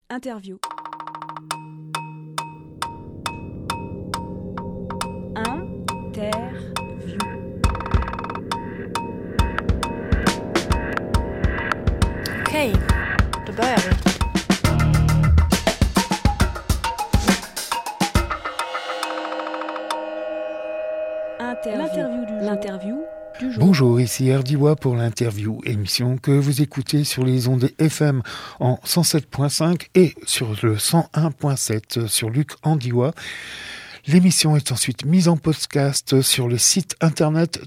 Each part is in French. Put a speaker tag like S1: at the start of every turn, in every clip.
S1: Interview.
S2: Okej, då börjar vi.
S1: L'interview du jour.
S3: Bonjour, ici Erdiwa pour l'interview, émission que vous écoutez sur les ondes FM en 107.5 et sur le 101.7 sur Luc Andiwa. L'émission est ensuite mise en podcast sur le site internet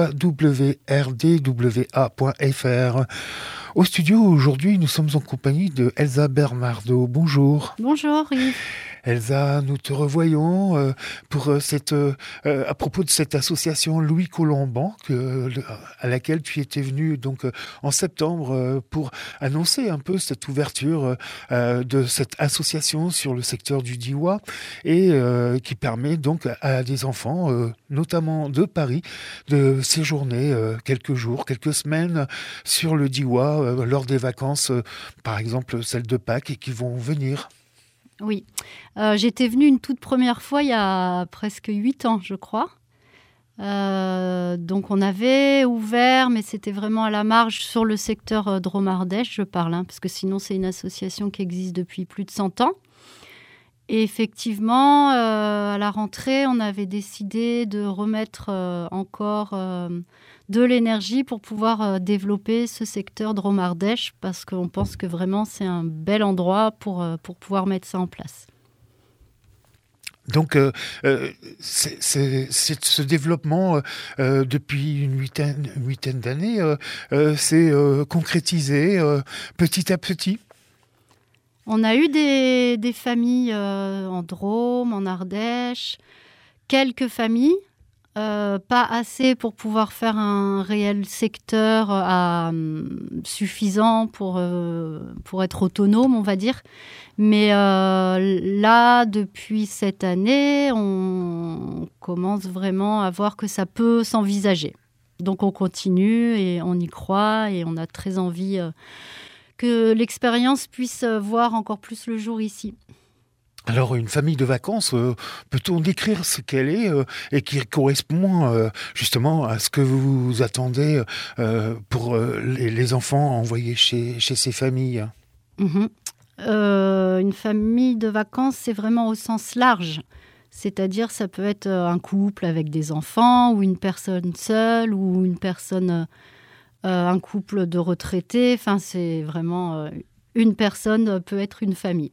S3: www.rdwa.fr. Au studio, aujourd'hui, nous sommes en compagnie de Elsa Bernardo. Bonjour.
S4: Bonjour Yves.
S3: Elsa, nous te revoyons pour à propos de cette association Louis Colomban à laquelle tu étais venue donc en septembre pour annoncer un peu cette ouverture de cette association sur le secteur du Diois et qui permet donc à des enfants, notamment de Paris, de séjourner quelques jours, quelques semaines sur le Diois lors des vacances, par exemple celles de Pâques, et qui vont venir.
S4: Oui, j'étais venue une toute première fois il y a presque 8 ans, je crois. Donc on avait ouvert, mais c'était vraiment à la marge sur le secteur Drôme-Ardèche, je parle, parce que sinon c'est une association qui existe depuis plus de 100 ans. Et effectivement, à la rentrée, on avait décidé de remettre encore de l'énergie pour pouvoir développer ce secteur Drôme-Ardèche, parce qu'on pense que vraiment c'est un bel endroit pour pouvoir mettre ça en place.
S3: Donc, c'est ce développement depuis une huitaine d'années, c'est concrétisé petit à petit.
S4: On a eu des familles en Drôme, en Ardèche, quelques familles, pas assez pour pouvoir faire un réel secteur suffisant pour être autonome, on va dire. Mais là, depuis cette année, on commence vraiment à voir que ça peut s'envisager. Donc on continue et on y croit et on a très envie que l'expérience puisse voir encore plus le jour ici.
S3: Alors, une famille de vacances, peut-on décrire ce qu'elle est et qui correspond justement à ce que vous attendez pour les enfants envoyés chez ces familles ?
S4: Une famille de vacances, c'est vraiment au sens large. C'est-à-dire, ça peut être un couple avec des enfants ou une personne seule ou une personne... un couple de retraités, enfin c'est vraiment une personne peut être une famille.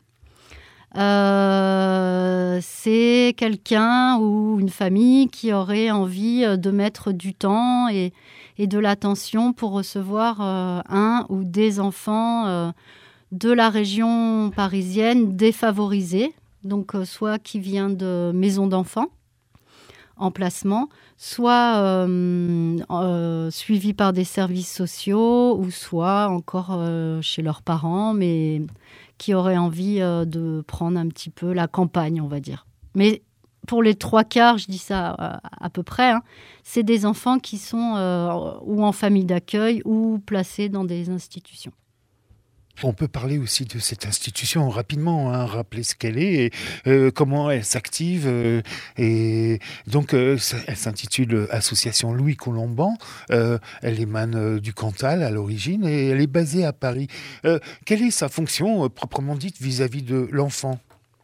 S4: C'est quelqu'un ou une famille qui aurait envie de mettre du temps et de l'attention pour recevoir un ou des enfants de la région parisienne défavorisée, donc soit qui vient de maisons d'enfants en placement, soit suivis par des services sociaux ou soit encore chez leurs parents, mais qui auraient envie de prendre un petit peu la campagne, on va dire. Mais pour les 3/4, je dis ça à peu près, c'est des enfants qui sont ou en famille d'accueil ou placés dans des institutions.
S3: On peut parler aussi de cette institution rapidement, rappeler ce qu'elle est, et, comment elle s'active. Et donc, elle s'intitule Association Louis Colomban. Elle émane du Cantal à l'origine et elle est basée à Paris. Quelle est sa fonction proprement dite vis-à-vis de l'enfant ?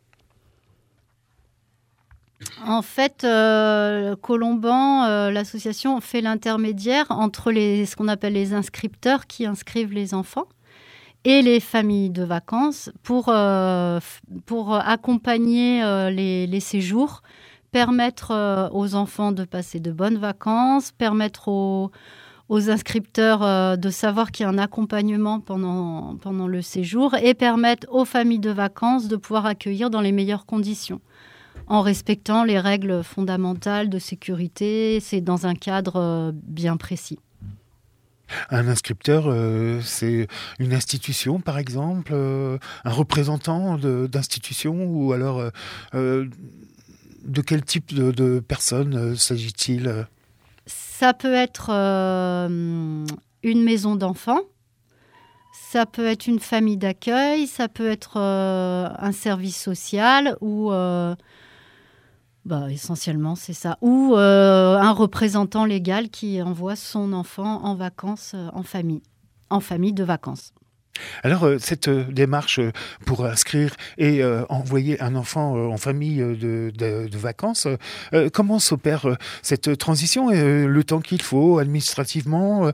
S4: En fait, Colomban, l'association fait l'intermédiaire entre ce qu'on appelle les inscripteurs qui inscrivent les enfants et les familles de vacances pour accompagner les séjours, permettre aux enfants de passer de bonnes vacances, permettre aux inscripteurs de savoir qu'il y a un accompagnement pendant le séjour et permettre aux familles de vacances de pouvoir accueillir dans les meilleures conditions, en respectant les règles fondamentales de sécurité. C'est dans un cadre bien précis.
S3: Un inscripteur, c'est une institution, par exemple, un représentant d'institution, ou alors de quel type de personne s'agit-il ?
S4: Ça peut être une maison d'enfants, ça peut être une famille d'accueil, ça peut être un service social ou essentiellement c'est ça, ou un représentant légal qui envoie son enfant en vacances en famille de vacances.
S3: Alors, cette démarche pour inscrire et envoyer un enfant en famille de vacances, comment s'opère cette transition et le temps qu'il faut administrativement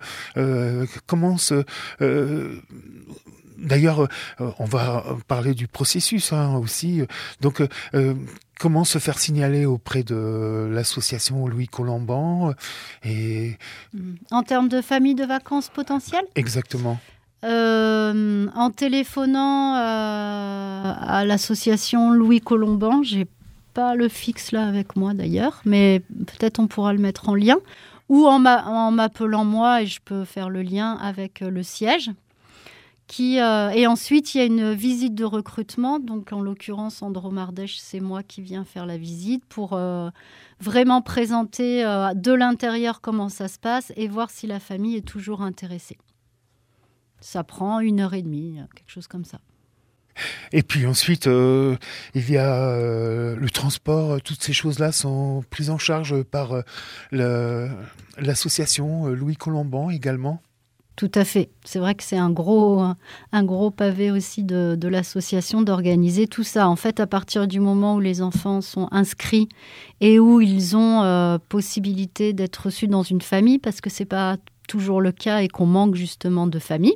S3: D'ailleurs, on va parler du processus aussi. Donc, comment se faire signaler auprès de l'association Louis Colomban
S4: En termes de famille de vacances potentielles ?
S3: Exactement.
S4: En téléphonant à l'association Louis Colomban, j'ai pas le fixe là avec moi d'ailleurs, mais peut-être on pourra le mettre en lien, ou en m'appelant moi et je peux faire le lien avec le siège. Et ensuite, il y a une visite de recrutement. Donc, en l'occurrence, Andromardèche, c'est moi qui viens faire la visite pour vraiment présenter de l'intérieur comment ça se passe et voir si la famille est toujours intéressée. Ça prend 1h30, quelque chose comme ça.
S3: Et puis ensuite, il y a le transport. Toutes ces choses-là sont prises en charge par l'association Louis Colomban également.
S4: Tout à fait. C'est vrai que c'est un gros pavé aussi de l'association d'organiser tout ça. En fait, à partir du moment où les enfants sont inscrits et où ils ont possibilité d'être reçus dans une famille, parce que ce n'est pas toujours le cas et qu'on manque justement de famille.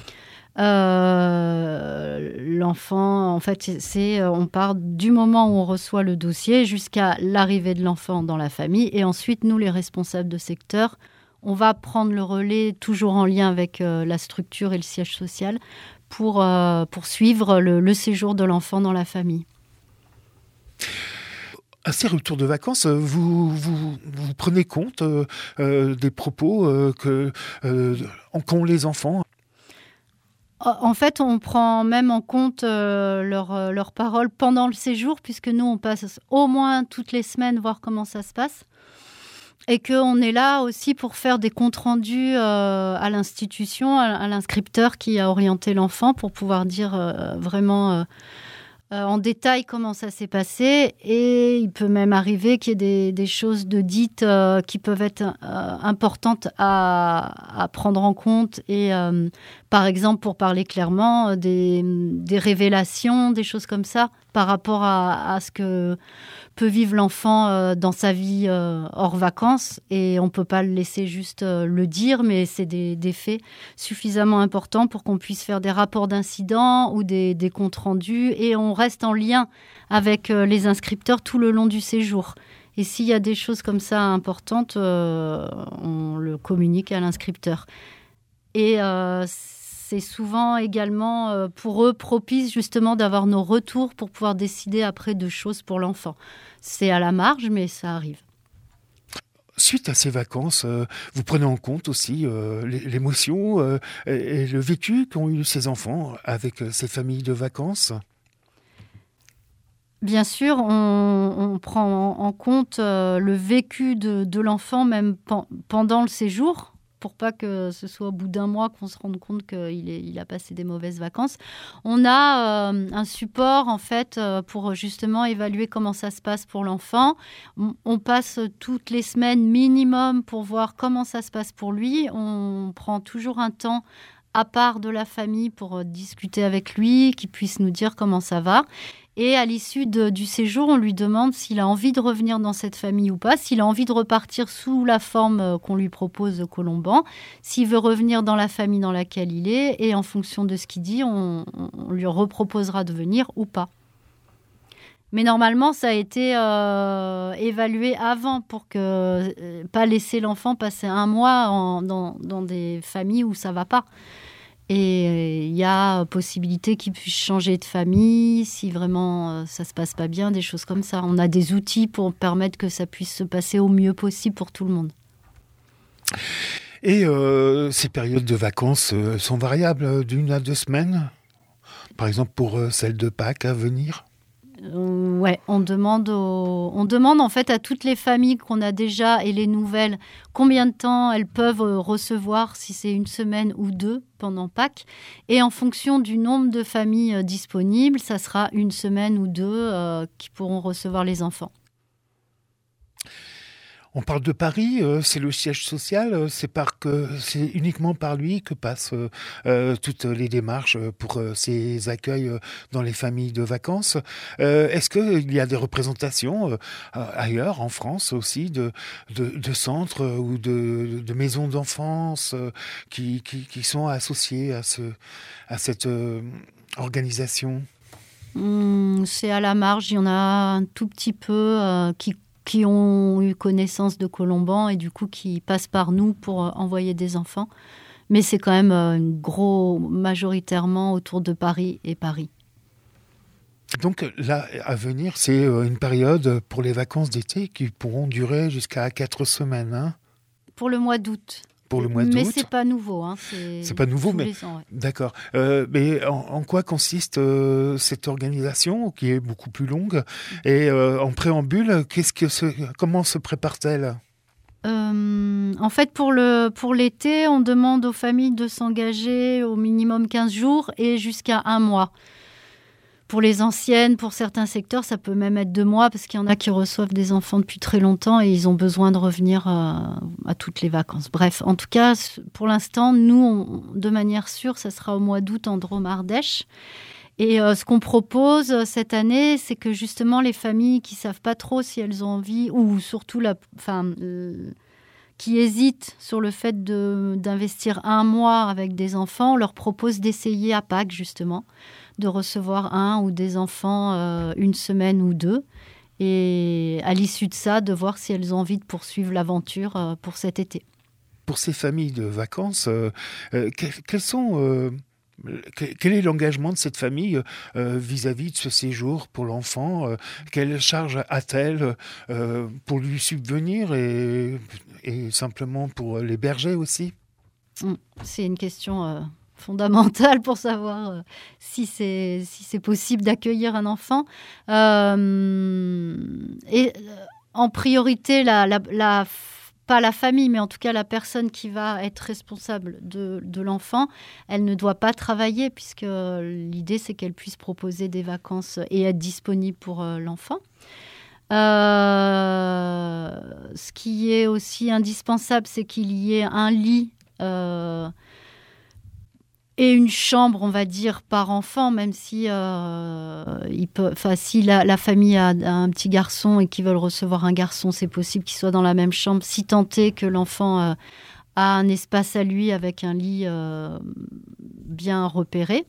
S4: L'enfant, en fait, on part du moment où on reçoit le dossier jusqu'à l'arrivée de l'enfant dans la famille. Et ensuite, nous, les responsables de secteur, on va prendre le relais, toujours en lien avec la structure et le siège social, pour suivre le séjour de l'enfant dans la famille.
S3: À ces retours de vacances, vous prenez compte des propos qu'ont les enfants ?
S4: En fait, on prend même en compte leurs paroles pendant le séjour, puisque nous, on passe au moins toutes les semaines voir comment ça se passe. Et qu'on est là aussi pour faire des comptes rendus à l'institution, à l'inscripteur qui a orienté l'enfant, pour pouvoir dire vraiment en détail comment ça s'est passé. Et il peut même arriver qu'il y ait des choses de dites qui peuvent être importantes à prendre en compte. Et par exemple, pour parler clairement, des révélations, des choses comme ça, par rapport à ce que peut vivre l'enfant dans sa vie hors vacances. Et on ne peut pas le laisser juste le dire, mais c'est des faits suffisamment importants pour qu'on puisse faire des rapports d'incidents ou des comptes rendus. Et on reste en lien avec les inscripteurs tout le long du séjour. Et s'il y a des choses comme ça importantes, on le communique à l'inscripteur. Et c'est souvent également pour eux propice justement d'avoir nos retours pour pouvoir décider après de choses pour l'enfant. C'est à la marge, mais ça arrive.
S3: Suite à ces vacances, vous prenez en compte aussi l'émotion et le vécu qu'ont eu ces enfants avec ces familles de vacances ?
S4: Bien sûr, on prend en compte le vécu de l'enfant même pendant le séjour, pour pas que ce soit au bout d'un mois qu'on se rende compte qu'il a passé des mauvaises vacances. On a un support, en fait, pour justement évaluer comment ça se passe pour l'enfant. On passe toutes les semaines minimum pour voir comment ça se passe pour lui. On prend toujours un temps à part de la famille pour discuter avec lui, qu'il puisse nous dire comment ça va. Et à l'issue du séjour, on lui demande s'il a envie de revenir dans cette famille ou pas, s'il a envie de repartir sous la forme qu'on lui propose de Colomban, s'il veut revenir dans la famille dans laquelle il est, et en fonction de ce qu'il dit, on lui reproposera de venir ou pas. Mais normalement, ça a été évalué avant pour que pas laisser l'enfant passer un mois dans des familles où ça va pas. Et il y a possibilité qu'il puisse changer de famille si vraiment ça se passe pas bien, des choses comme ça. On a des outils pour permettre que ça puisse se passer au mieux possible pour tout le monde.
S3: Et ces périodes de vacances sont variables d'1 à 2 semaines, par exemple pour celle de Pâques à venir ?
S4: Ouais, on demande en fait à toutes les familles qu'on a déjà et les nouvelles combien de temps elles peuvent recevoir, si c'est 1 semaine ou 2 pendant Pâques. Et en fonction du nombre de familles disponibles, ça sera 1 semaine ou 2 qui pourront recevoir les enfants.
S3: On parle de Paris, c'est le siège social, c'est uniquement par lui que passent toutes les démarches pour ces accueils dans les familles de vacances. Est-ce qu'il y a des représentations ailleurs, en France aussi, de centres ou de maisons d'enfance qui sont associées à cette organisation?
S4: C'est à la marge, il y en a un tout petit peu qui ont eu connaissance de Colomban et du coup qui passent par nous pour envoyer des enfants. Mais c'est quand même majoritairement autour de Paris et Paris.
S3: Donc là, à venir, c'est une période pour les vacances d'été qui pourront durer jusqu'à 4 semaines. Hein,
S4: pour le mois d'août.
S3: Pour le mois d'août.
S4: Mais c'est pas nouveau. Hein,
S3: c'est pas nouveau, mais
S4: ans, ouais.
S3: D'accord. Mais en quoi consiste cette organisation qui est beaucoup plus longue? Et en préambule, comment se prépare-t-elle?
S4: En fait, pour l'été, on demande aux familles de s'engager au minimum 15 jours et jusqu'à 1 mois. Pour les anciennes, pour certains secteurs, ça peut même être 2 mois parce qu'il y en a qui reçoivent des enfants depuis très longtemps et ils ont besoin de revenir à toutes les vacances. Bref, en tout cas, pour l'instant, nous, de manière sûre, ça sera au mois d'août en Drôme-Ardèche. Et ce qu'on propose cette année, c'est que justement les familles qui ne savent pas trop si elles ont envie, ou surtout qui hésitent sur le fait d'investir 1 mois avec des enfants, on leur propose d'essayer à Pâques justement, de recevoir 1 ou des enfants 1 semaine ou 2, et à l'issue de ça, de voir si elles ont envie de poursuivre l'aventure pour cet été.
S3: Pour ces familles de vacances, quel est l'engagement de cette famille vis-à-vis de ce séjour pour l'enfant? Quelle charge a-t-elle pour lui subvenir et simplement pour l'héberger aussi?
S4: C'est une question fondamentale pour savoir si c'est possible d'accueillir un enfant. Et en priorité, pas la famille, mais en tout cas la personne qui va être responsable de l'enfant, elle ne doit pas travailler puisque l'idée c'est qu'elle puisse proposer des vacances et être disponible pour l'enfant. Ce qui est aussi indispensable, c'est qu'il y ait un lit et une chambre, on va dire, par enfant, même si, si la famille a un petit garçon et qu'ils veulent recevoir un garçon, c'est possible qu'il soit dans la même chambre, si tant est que l'enfant a un espace à lui avec un lit bien repéré.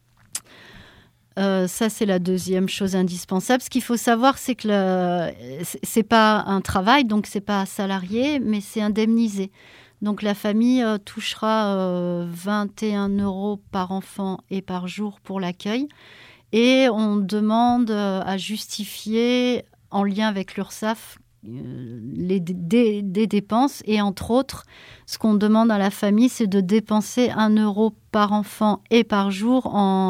S4: Ça, c'est la deuxième chose indispensable. Ce qu'il faut savoir, c'est que c'est pas un travail, donc c'est pas salarié, mais c'est indemnisé. Donc la famille touchera 21 € par enfant et par jour pour l'accueil. Et on demande à justifier, en lien avec l'URSSAF, des dépenses. Et entre autres, ce qu'on demande à la famille, c'est de dépenser 1 € par enfant et par jour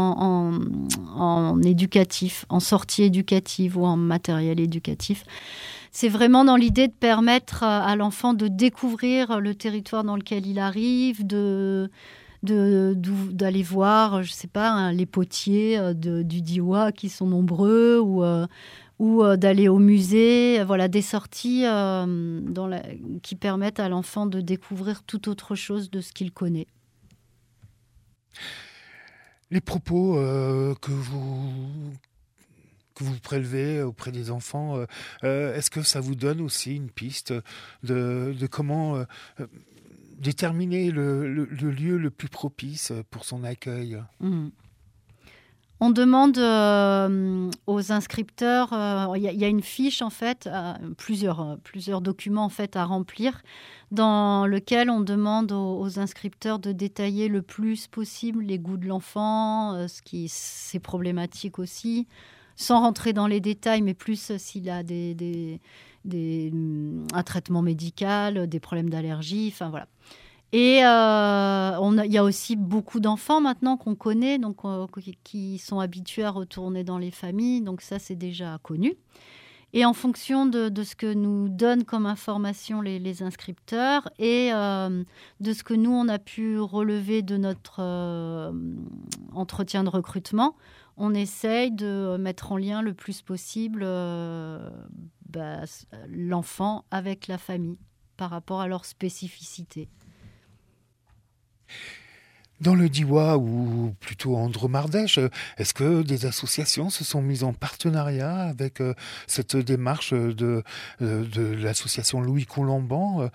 S4: en éducatif, en sortie éducative ou en matériel éducatif. C'est vraiment dans l'idée de permettre à l'enfant de découvrir le territoire dans lequel il arrive, d'aller voir, je sais pas, les potiers du Diois qui sont nombreux, ou d'aller au musée. Voilà, des sorties qui permettent à l'enfant de découvrir tout autre chose de ce qu'il connaît.
S3: Les propos que vous prélevez auprès des enfants, est-ce que ça vous donne aussi une piste de comment déterminer le lieu le plus propice pour son accueil?
S4: On demande aux inscripteurs, il y a une fiche en fait, plusieurs documents en fait à remplir, dans lequel on demande aux inscripteurs de détailler le plus possible les goûts de l'enfant, ses problématiques aussi, sans rentrer dans les détails, mais plus s'il a un traitement médical, des problèmes d'allergie, enfin voilà. Et il y a aussi beaucoup d'enfants maintenant qu'on connaît, donc, qui sont habitués à retourner dans les familles. Donc ça, c'est déjà connu. Et en fonction de ce que nous donnent comme information les inscripteurs et de ce que nous, on a pu relever de notre entretien de recrutement, on essaye de mettre en lien le plus possible l'enfant avec la famille par rapport à leur spécificité.
S3: Dans le Diois ou plutôt en Drôme-Ardèche, est-ce que des associations se sont mises en partenariat avec cette démarche de l'association Louis Colomban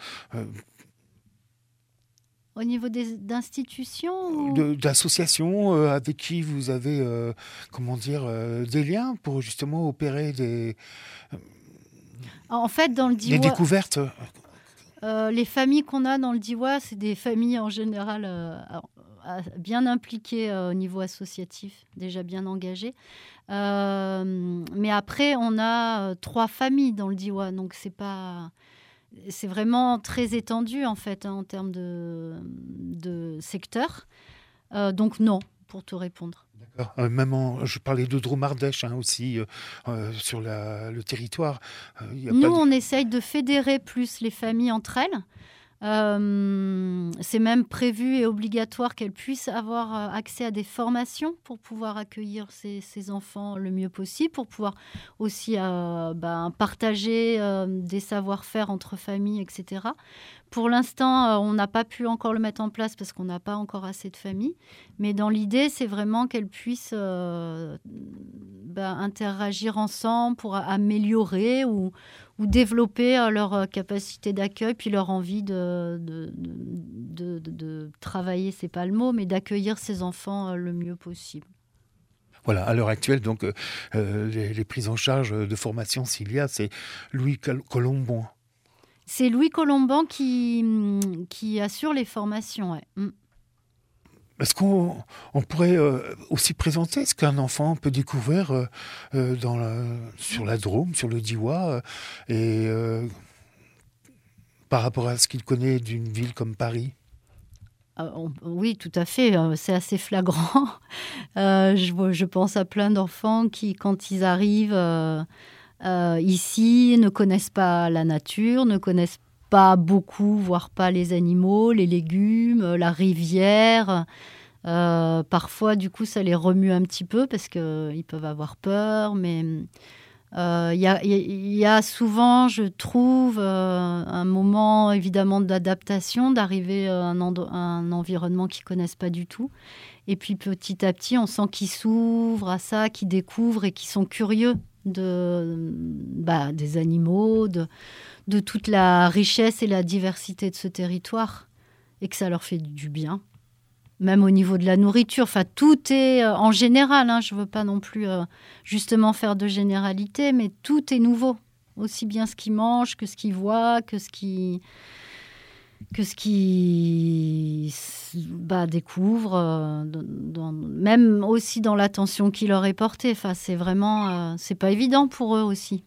S4: Au niveau d'institutions
S3: d'associations avec qui vous avez des liens pour justement opérer des
S4: dans le Diois,
S3: des découvertes.
S4: Les familles qu'on a dans le Diois, c'est des familles en général bien impliquées au niveau associatif, déjà bien engagées. Mais après, on a 3 familles dans le Diois, donc c'est vraiment très étendu en fait en termes de secteur. Donc non, pour te répondre.
S3: D'accord. Je parlais de Drôme-Ardèche aussi sur le territoire.
S4: Nous, on essaye de fédérer plus les familles entre elles. C'est même prévu et obligatoire qu'elles puissent avoir accès à des formations pour pouvoir accueillir ces enfants le mieux possible, pour pouvoir aussi partager des savoir-faire entre familles, etc. Pour l'instant, on n'a pas pu encore le mettre en place parce qu'on n'a pas encore assez de familles. Mais dans l'idée, c'est vraiment qu'elles puissent interagir ensemble pour améliorer ou développer leur capacité d'accueil, puis leur envie de travailler, c'est pas le mot, mais d'accueillir ces enfants le mieux possible.
S3: Voilà, à l'heure actuelle, donc, les prises en charge de formation, s'il y a, c'est Louis Colomban.
S4: C'est Louis Colomban qui assure les formations, ouais.
S3: Est-ce qu'on pourrait aussi présenter ce qu'un enfant peut découvrir sur la Drôme, sur le Diois, par rapport à ce qu'il connaît d'une ville comme Paris ?
S4: Oui, tout à fait. C'est assez flagrant. Je pense à plein d'enfants qui, quand ils arrivent ici, ne connaissent pas la nature, ne connaissent pas beaucoup, voire pas les animaux, les légumes, la rivière. Parfois, du coup, ça les remue un petit peu parce qu'ils peuvent avoir peur. Mais il y a souvent, je trouve, un moment évidemment d'adaptation, d'arriver à un environnement qu'ils ne connaissent pas du tout. Et puis petit à petit, on sent qu'ils s'ouvrent à ça, qu'ils découvrent et qu'ils sont curieux des animaux, de toute la richesse et la diversité de ce territoire, et que ça leur fait du bien. Même au niveau de la nourriture, enfin tout est en général, je ne veux pas non plus justement faire de généralité, mais tout est nouveau, aussi bien ce qu'ils mangent que ce qu'ils voient, que ce qu'ils découvrent, même aussi dans l'attention qui leur est portée. Enfin, c'est vraiment, c'est pas évident pour eux aussi.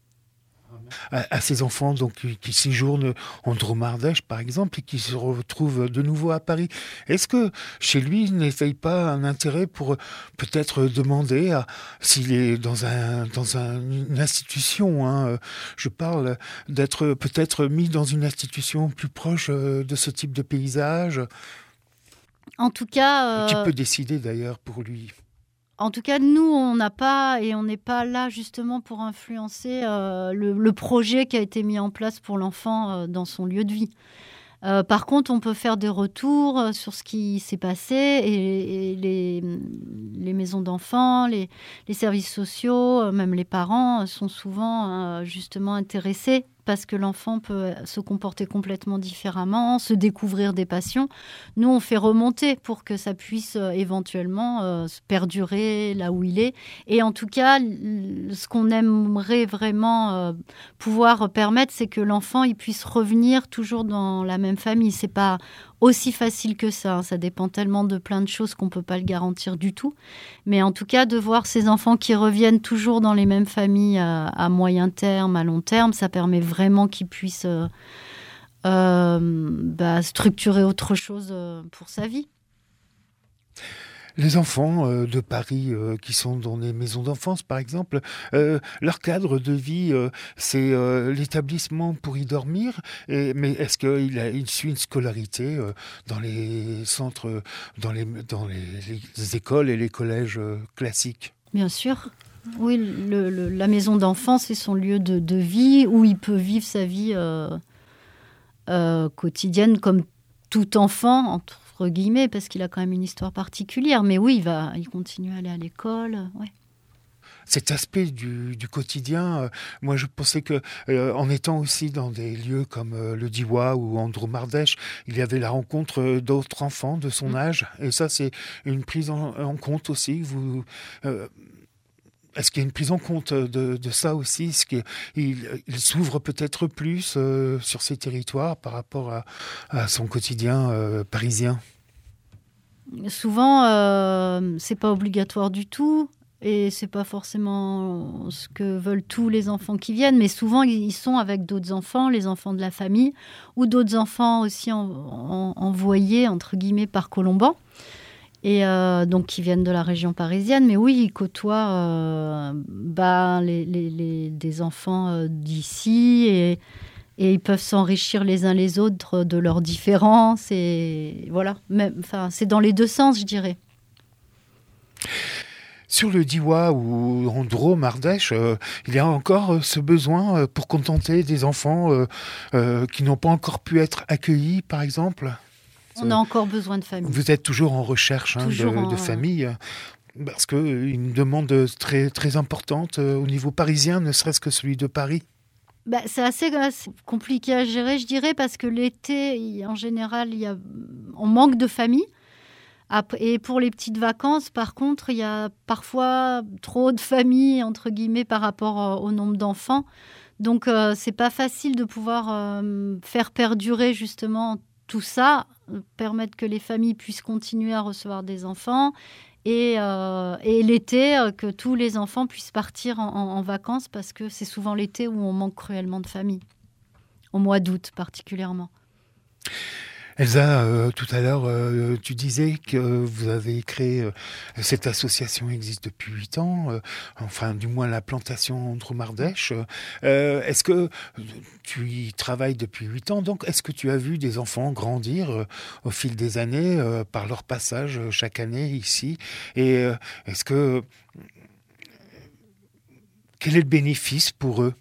S3: À ces enfants donc, qui séjournent en Drôme-Ardèche, par exemple, et qui se retrouvent de nouveau à Paris. Est-ce que chez lui, il n'éveille pas un intérêt pour peut-être demander s'il est dans une institution, je parle d'être peut-être mis dans une institution plus proche de ce type de paysage?
S4: En tout cas...
S3: Qui peut décider d'ailleurs pour lui?
S4: En tout cas, nous, on n'a pas, et on n'est pas là justement pour influencer le projet qui a été mis en place pour l'enfant dans son lieu de vie. Par contre, on peut faire des retours sur ce qui s'est passé et les maisons d'enfants, les services sociaux, même les parents sont souvent justement intéressés parce que l'enfant peut se comporter complètement différemment, se découvrir des passions. Nous, on fait remonter pour que ça puisse éventuellement perdurer là où il est. Et en tout cas, ce qu'on aimerait vraiment pouvoir permettre, c'est que l'enfant il puisse revenir toujours dans la même famille. C'est pas aussi facile que ça. Ça dépend tellement de plein de choses qu'on ne peut pas le garantir du tout. Mais en tout cas, de voir ces enfants qui reviennent toujours dans les mêmes familles à moyen terme, à long terme, ça permet vraiment qu'ils puissent structurer autre chose pour sa vie.
S3: Les enfants de Paris qui sont dans des maisons d'enfance, par exemple, leur cadre de vie, c'est l'établissement pour y dormir. Mais est-ce qu'il suit une scolarité dans les centres, dans les écoles et les collèges classiques ?
S4: Bien sûr. Oui, la maison d'enfance, c'est son lieu de vie où il peut vivre sa vie quotidienne comme tout enfant, entre guillemets, parce qu'il a quand même une histoire particulière. Mais oui, il continue à aller à l'école. Ouais.
S3: Cet aspect du quotidien, moi je pensais que en étant aussi dans des lieux comme le Diwa ou Andromardèche, il y avait la rencontre d'autres enfants de son âge. Et ça, c'est une prise en compte aussi. Est-ce qu'il y a une prise en compte de ça aussi ? Est-ce qu'il s'ouvre peut-être plus sur ces territoires par rapport à son quotidien parisien ?
S4: Souvent, c'est pas obligatoire du tout et c'est pas forcément ce que veulent tous les enfants qui viennent, mais souvent ils sont avec d'autres enfants, les enfants de la famille ou d'autres enfants aussi envoyés entre guillemets par Colomban. Et donc qui viennent de la région parisienne, mais oui, ils côtoient des enfants d'ici et ils peuvent s'enrichir les uns les autres de leurs différences et voilà. C'est dans les deux sens, je dirais.
S3: Sur le Diwa ou Andromardèche, il y a encore ce besoin pour contenter des enfants qui n'ont pas encore pu être accueillis, par exemple.
S4: On a encore besoin de famille.
S3: Vous êtes toujours en recherche de famille, parce qu'une demande très, très importante au niveau parisien, ne serait-ce que celui de Paris.
S4: C'est assez compliqué à gérer, je dirais, parce que l'été, en général, on manque de famille. Et pour les petites vacances, par contre, il y a parfois trop de familles, entre guillemets, par rapport au nombre d'enfants. Donc, c'est pas facile de pouvoir faire perdurer justement tout ça, permettre que les familles puissent continuer à recevoir des enfants et l'été, que tous les enfants puissent partir en vacances parce que c'est souvent l'été où on manque cruellement de familles, au mois d'août particulièrement.
S3: Elsa, tout à l'heure, tu disais que vous avez créé, cette association existe depuis 8 ans, enfin du moins la plantation Andromardèche. Est-ce que tu y travailles depuis 8 ans, donc est-ce que tu as vu des enfants grandir au fil des années par leur passage chaque année ici ? Et quel est le bénéfice pour eux ?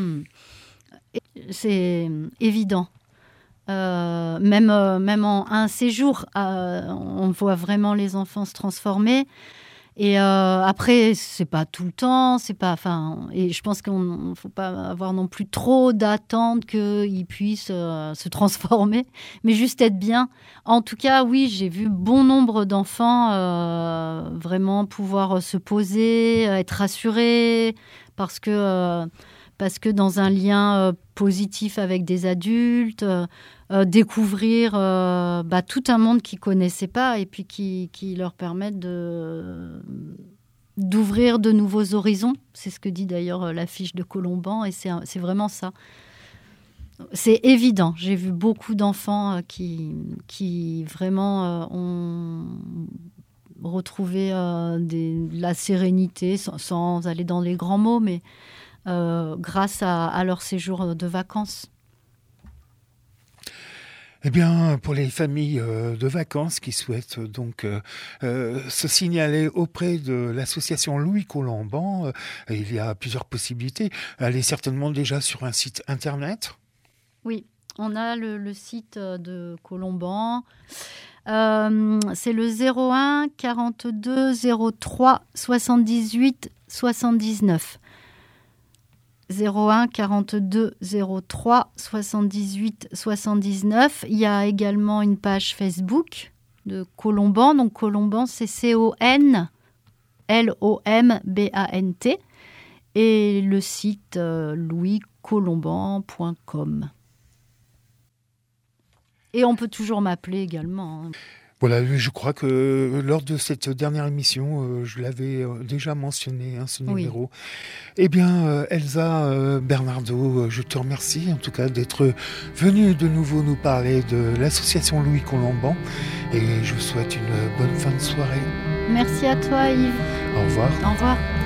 S4: C'est évident. Même en un séjour, on voit vraiment les enfants se transformer. Et après, c'est pas tout le temps, et je pense qu'il ne faut pas avoir non plus trop d'attentes qu'ils puissent se transformer, mais juste être bien. En tout cas, oui, j'ai vu bon nombre d'enfants vraiment pouvoir se poser, être rassurés, parce que dans un lien positif avec des adultes, découvrir tout un monde qu'ils ne connaissaient pas et puis qui leur permettent d'ouvrir de nouveaux horizons. C'est ce que dit d'ailleurs l'affiche de Colomban et c'est vraiment ça. C'est évident. J'ai vu beaucoup d'enfants qui vraiment ont retrouvé la sérénité sans aller dans les grands mots, mais grâce à leur séjour de vacances.
S3: Eh bien, pour les familles de vacances qui souhaitent donc se signaler auprès de l'association Louis Colomban, il y a plusieurs possibilités. Elle est certainement déjà sur un site internet.
S4: Oui, on a le site de Colomban. C'est le 01 42 03 78 79. 01 42 03 78 79. Il y a également une page Facebook de Colomban. Donc Colomban, c'est CONLOMBANT. Et le site louiscolomban.com. Et on peut toujours m'appeler également.
S3: Voilà, je crois que lors de cette dernière émission, je l'avais déjà mentionné, ce numéro. Eh bien, Elsa Bernardo, je te remercie en tout cas d'être venue de nouveau nous parler de l'association Louis Colomban et je vous souhaite une bonne fin de soirée.
S4: Merci à toi Yves.
S3: Au revoir.
S4: Au revoir.